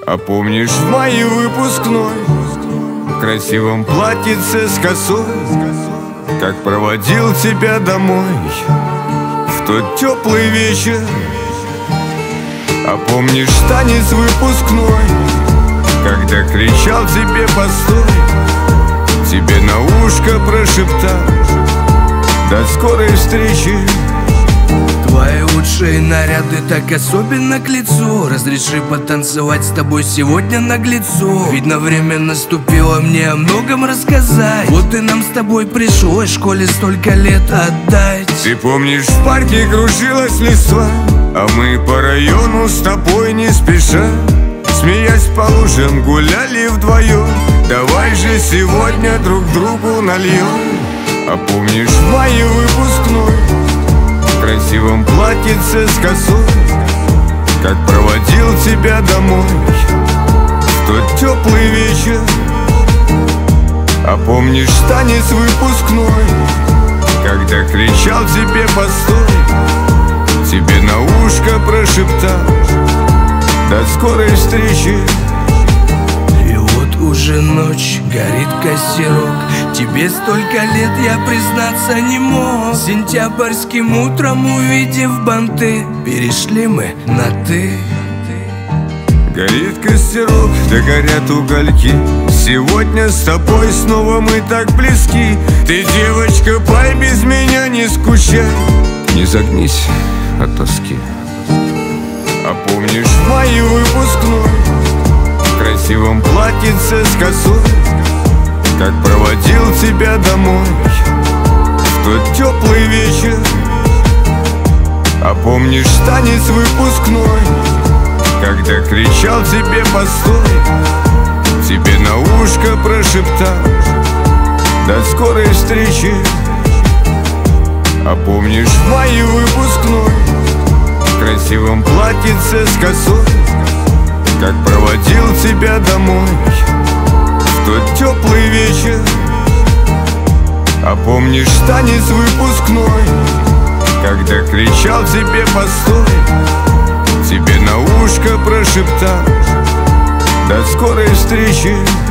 А помнишь в мае выпускной, в красивом платьице с косой, как проводил тебя домой в тот теплый вечер? А помнишь танец выпускной, когда кричал тебе постой, тебе на ушко прошептал: до скорой встречи. Твои лучшие наряды так особенно к лицу. Разреши потанцевать с тобой сегодня наглецу. Видно, время наступило мне о многом рассказать. Вот и нам с тобой пришлось в школе столько лет отдать. Ты помнишь, в парке кружилась листва, а мы по району с тобой не спеша, смеясь по лужам, гуляли вдвоем. Давай же сегодня друг другу нальем. А помнишь в мае выпускной, в красивом платьице с косой, как проводил тебя домой в тот теплый вечер? А помнишь танец выпускной, когда кричал тебе постой, тебе на ушко прошептал: до скорой встречи. И вот уже ночь, горит костерок. Тебе столько лет, я признаться не мог. Сентябрьским утром, увидев банты, перешли мы на «ты». Горит костерок, да горят угольки. Сегодня с тобой снова мы так близки. Ты, девочка, пой, без меня не скучай, не загнись от тоски. А помнишь в мае выпускной, в красивом платьице с косой, как проводил тебя домой в тот теплый вечер? А помнишь танец выпускной, когда кричал тебе постой, тебе на ушко прошептал: до скорой встречи. А помнишь в мае выпускной, в красивом платьице с косой, как проводил тебя домой в тот теплый вечер? А помнишь танец выпускной, когда кричал тебе постой, тебе на ушко прошептал: до скорой встречи.